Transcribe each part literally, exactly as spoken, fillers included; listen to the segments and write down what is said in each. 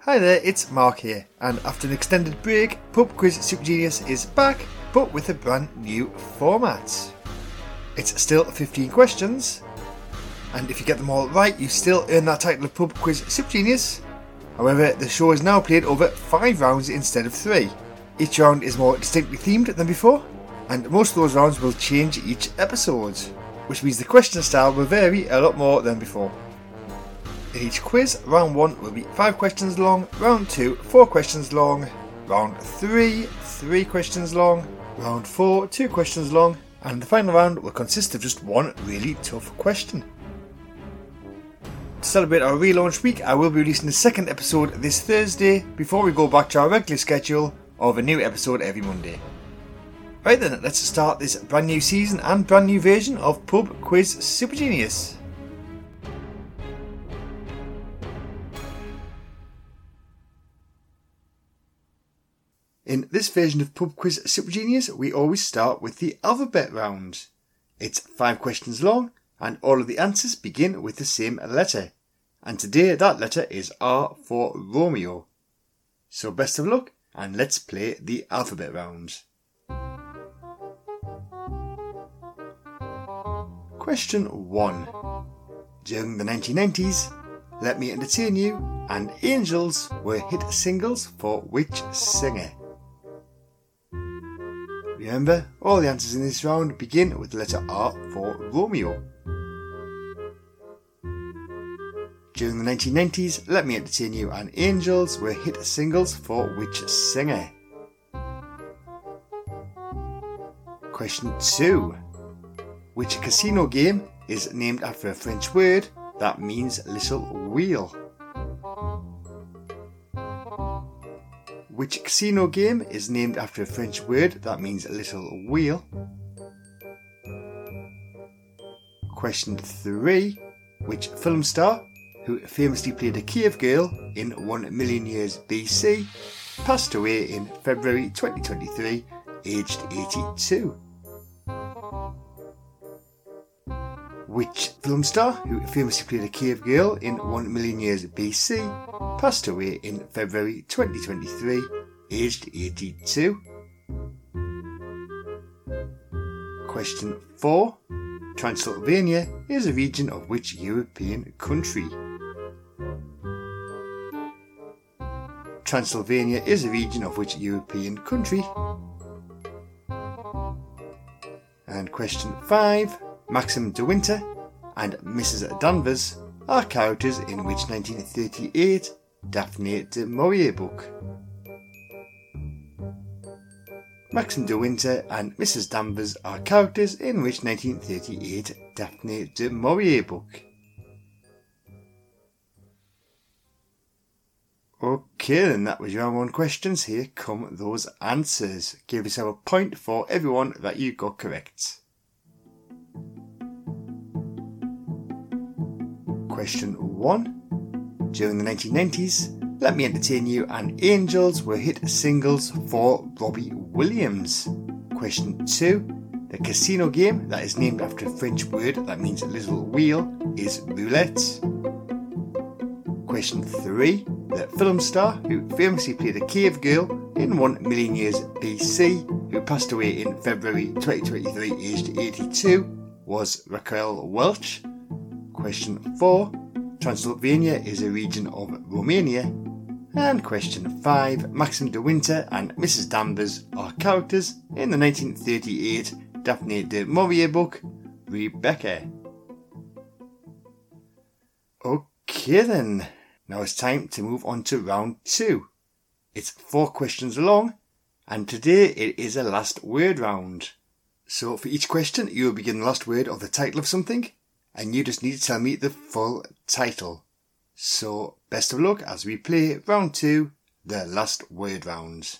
Hi there, it's Mark here, and after an extended break, Pub Quiz Super Genius is back, but with a brand new format. It's still fifteen questions, and if you get them all right, you still earn that title of Pub Quiz Super Genius. However, the show is now played over five rounds instead of three. Each round is more distinctly themed than before, and most of those rounds will change each episode, which means the question style will vary a lot more than before. In each quiz, round one will be five questions long, round two, four questions long, round three, three questions long, round four, two questions long, and the final round will consist of just one really tough question. To celebrate our relaunch week, I will be releasing the second episode this Thursday before we go back to our regular schedule of a new episode every Monday. Right then, let's start this brand new season and brand new version of Pub Quiz Super Genius. In this version of Pub Quiz Super Genius, we always start with the alphabet round. It's five questions long, and all of the answers begin with the same letter. And today that letter is R for Romeo. So best of luck, and let's play the alphabet round. Question one. During the nineteen nineties, Let Me Entertain You and Angels were hit singles for which singer? Remember, all the answers in this round begin with the letter R for Romeo. During the nineteen nineties, Let Me Entertain You and Angels were hit singles for which singer? Question two. Which casino game is named after a French word that means little wheel? Which casino game is named after a French word that means little wheel? Question three. Which film star, who famously played a cave girl in one million years B C, passed away in February twenty twenty-three, aged eighty-two? Which film star, who famously played a cave girl in one million years B C, passed away in February twenty twenty-three, aged eighty-two? Question four. Transylvania is a region of which European country? Transylvania is a region of which European country? And question five. Maxim de Winter and Missus Danvers are characters in which nineteen thirty-eight Daphne du Maurier book? Maxim de Winter and Missus Danvers are characters in which nineteen thirty-eight Daphne du Maurier book? Okay, then that was your one questions. Here come those answers. Give yourself a point for everyone that you got correct. Question one. During the nineteen nineties, Let Me Entertain You and Angels were hit singles for Robbie Williams. Question two. The casino game that is named after a French word that means little wheel is roulette. Question three. The film star who famously played a cave girl in one million years B C, who passed away in February twenty twenty-three aged eighty-two, was Raquel Welch. Question four. Transylvania is a region of Romania. And question five. Maxim de Winter and Missus Danvers are characters in the nineteen thirty-eight Daphne du Maurier book, Rebecca. Okay then, now it's time to move on to round two. It's four questions long, and today it is a last word round. So for each question, you will be given the last word of the title of something, and you just need to tell me the full title. So best of luck as we play round two, the last word round.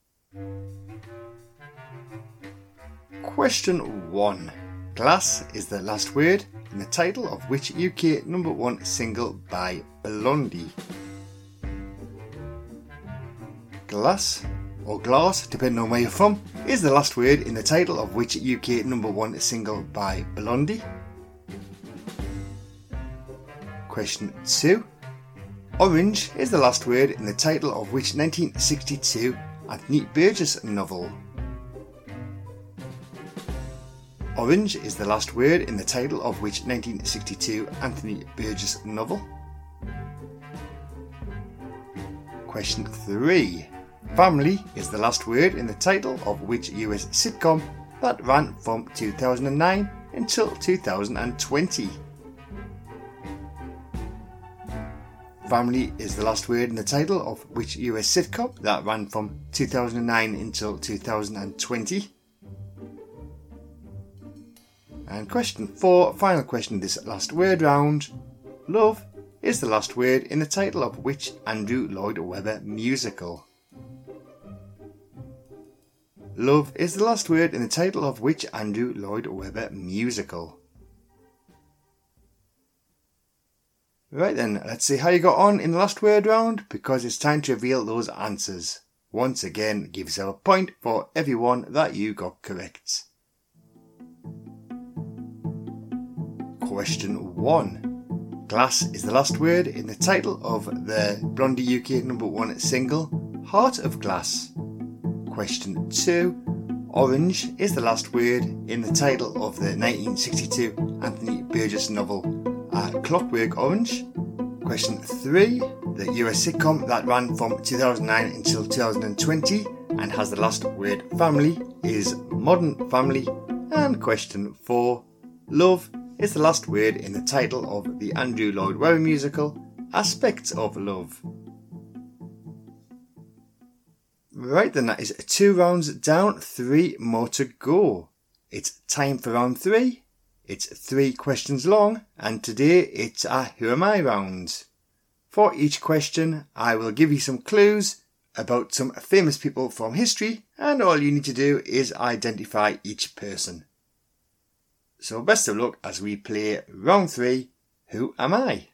Question one. Glass is the last word in the title of which U K number one single by Blondie? Glass, or glass, depending on where you're from, is the last word in the title of which U K number one single by Blondie? Question two. Orange is the last word in the title of which nineteen sixty-two Anthony Burgess novel? Orange is the last word in the title of which nineteen sixty-two Anthony Burgess novel? Question three. Family is the last word in the title of which U S sitcom that ran from two thousand nine until two thousand twenty? Family is the last word in the title of which U S sitcom that ran from two thousand nine until two thousand twenty? And question four, final question this last word round. Love is the last word in the title of which Andrew Lloyd Webber musical? Love is the last word in the title of which Andrew Lloyd Webber musical? Right then, let's see how you got on in the last word round, because it's time to reveal those answers. Once again, give yourself a point for every one that you got correct. Question one. Glass is the last word in the title of the Blondie U K number one single, Heart of Glass. Question two. Orange is the last word in the title of the nineteen sixty-two Anthony Burgess novel, A Clockwork Orange. Question three. The U S sitcom that ran from two thousand nine until two thousand twenty and has the last word family is Modern Family. And question four. Love is the last word in the title of the Andrew Lloyd Webber musical, Aspects of Love. Right then, that is two rounds down, three more to go. It's time for round three. It's three questions long, and today it's a Who Am I round. For each question, I will give you some clues about some famous people from history, and all you need to do is identify each person. So best of luck as we play round three, Who Am I?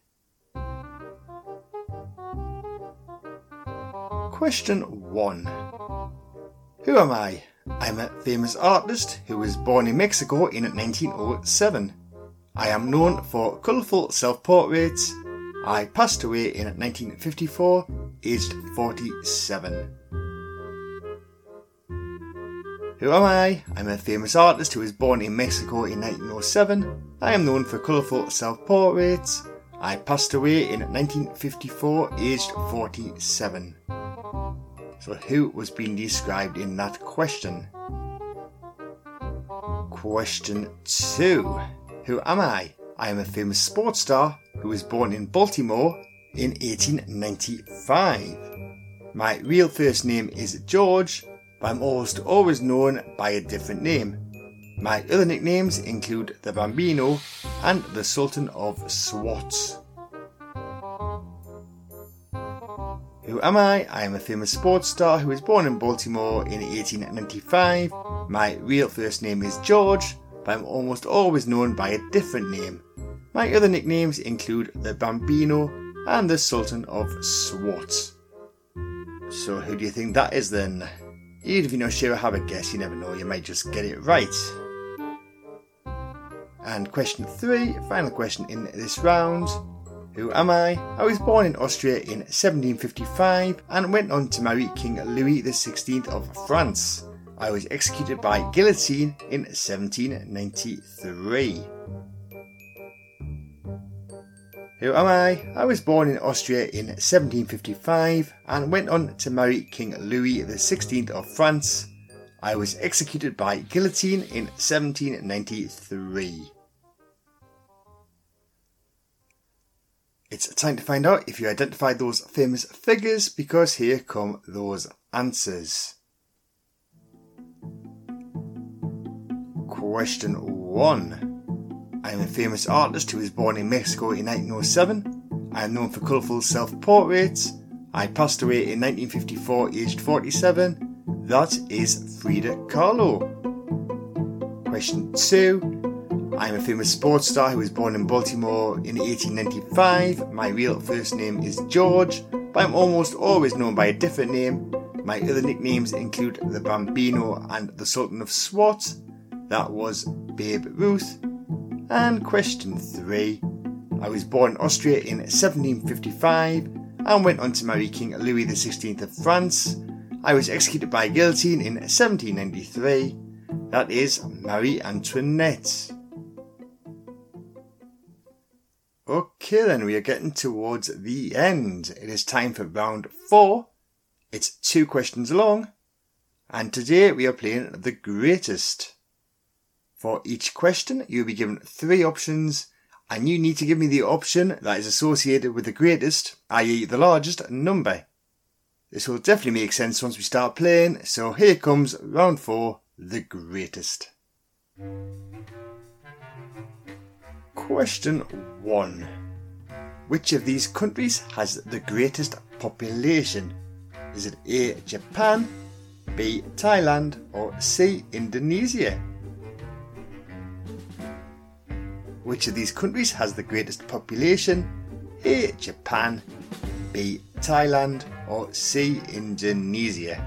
Question one. Who am I? I'm a famous artist who was born in Mexico in nineteen oh seven. I am known for colourful self-portraits. I passed away in nineteen fifty-four, aged forty-seven. Who am I? I'm a famous artist who was born in Mexico in nineteen oh seven. I am known for colourful self-portraits. I passed away in nineteen fifty-four, aged forty-seven. So who was being described in that question? Question two. Who am I? I am a famous sports star who was born in Baltimore in eighteen ninety-five. My real first name is George, but I'm almost always known by a different name. My other nicknames include the Bambino and the Sultan of Swat. Who am I? I am a famous sports star who was born in Baltimore in eighteen ninety-five. My real first name is George, but I'm almost always known by a different name. My other nicknames include the Bambino and the Sultan of Swat. So who do you think that is then? Even if you're not sure, have a guess, you never know, you might just get it right. And question three, final question in this round. Who am I? I was born in Austria in seventeen fifty-five and went on to marry King Louis the sixteenth of France. I was executed by guillotine in seventeen ninety-three. Who am I? I was born in Austria in seventeen fifty-five and went on to marry King Louis the sixteenth of France. I was executed by guillotine in seventeen ninety-three. It's time to find out if you identified those famous figures, because here come those answers. Question one. I am a famous artist who was born in Mexico in nineteen oh seven. I am known for colourful self-portraits. I passed away in nineteen fifty-four, aged forty-seven. That is Frida Kahlo. Question two. I am a famous sports star who was born in Baltimore in eighteen ninety-five. My real first name is George, but I'm almost always known by a different name. My other nicknames include the Bambino and the Sultan of Swat. That was Babe Ruth. And question three. I was born in Austria in seventeen fifty-five and went on to marry King Louis the sixteenth of France. I was executed by guillotine in seventeen ninety-three. That is Marie Antoinette. Okay then, we are getting towards the end. It is time for round four. It's two questions long. And today we are playing the greatest. For each question, you'll be given three options, and you need to give me the option that is associated with the greatest, that is the largest number. This will definitely make sense once we start playing, so here comes round four, the greatest. Question one. Which of these countries has the greatest population? Is it A. Japan, B. Thailand, or C. Indonesia? Which of these countries has the greatest population? A. Japan, B. Thailand, or C. Indonesia?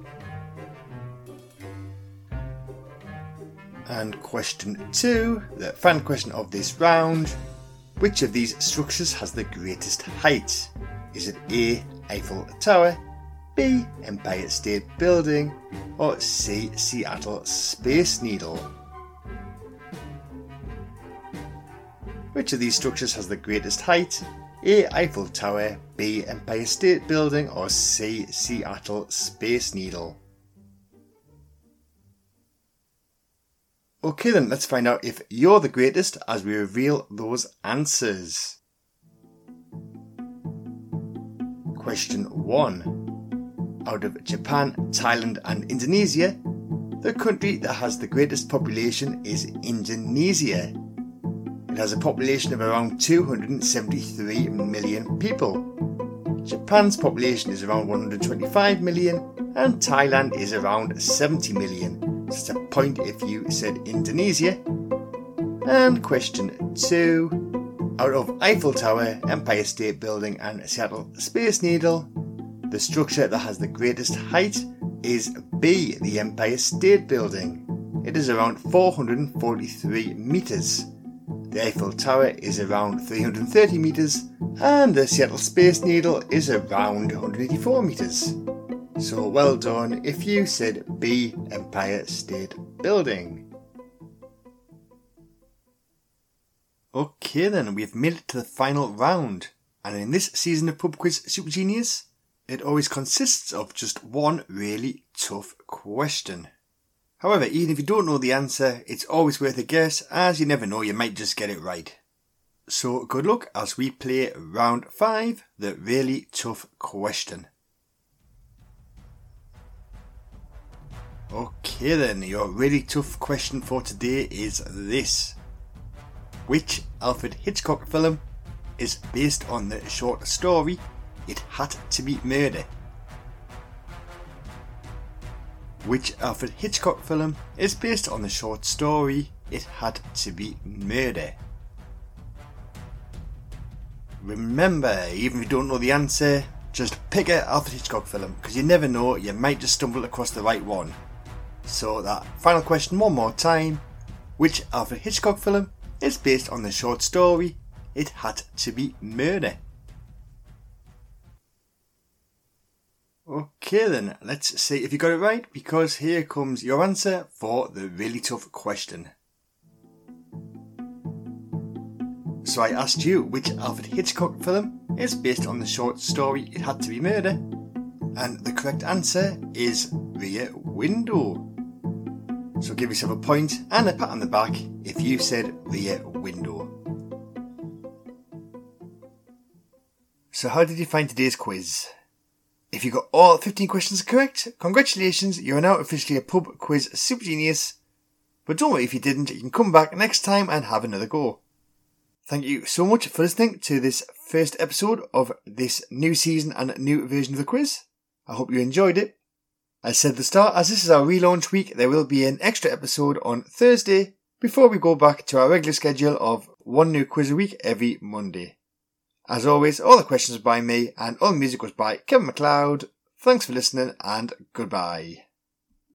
And question two, the fan question of this round. Which of these structures has the greatest height? Is it A. Eiffel Tower, B. Empire State Building, or C. Seattle Space Needle? Which of these structures has the greatest height? A. Eiffel Tower, B. Empire State Building, or C. Seattle Space Needle? Okay then, let's find out if you're the greatest as we reveal those answers. Question one. Out of Japan, Thailand and Indonesia, the country that has the greatest population is Indonesia. It has a population of around two hundred seventy-three million people. Japan's population is around one hundred twenty-five million and Thailand is around seventy million. Just a point if you said Indonesia. And question two. Out of Eiffel Tower, Empire State Building and Seattle Space Needle, the structure that has the greatest height is B, the Empire State Building. It is around four hundred forty-three metres. The Eiffel Tower is around three hundred thirty metres and the Seattle Space Needle is around one hundred eighty-four metres. So well done if you said B, Empire State Building. Okay then, we've made it to the final round, and in this season of Pub Quiz Super Genius, it always consists of just one really tough question. However, even if you don't know the answer, it's always worth a guess, as you never know, you might just get it right. So good luck as we play round five, the really tough question. Okay then, your really tough question for today is this. Which Alfred Hitchcock film is based on the short story It Had to Be Murder? Which Alfred Hitchcock film is based on the short story It Had to Be Murder? Remember, even if you don't know the answer, just pick an Alfred Hitchcock film, because you never know, you might just stumble across the right one. So that final question one more time. Which Alfred Hitchcock film is based on the short story It Had to Be Murder? Okay then, let's see if you got it right, because here comes your answer for the really tough question. So I asked you which Alfred Hitchcock film is based on the short story It Had to Be Murder, and the correct answer is Rear Window. So give yourself a point and a pat on the back if you said Rear Window. So how did you find today's quiz? If you got all fifteen questions correct, congratulations, you are now officially a Pub Quiz Super Genius. But don't worry if you didn't, you can come back next time and have another go. Thank you so much for listening to this first episode of this new season and new version of the quiz. I hope you enjoyed it. As said at the start, as this is our relaunch week, there will be an extra episode on Thursday before we go back to our regular schedule of one new quiz a week every Monday. As always, all the questions were by me and all the music was by Kevin MacLeod. Thanks for listening and goodbye.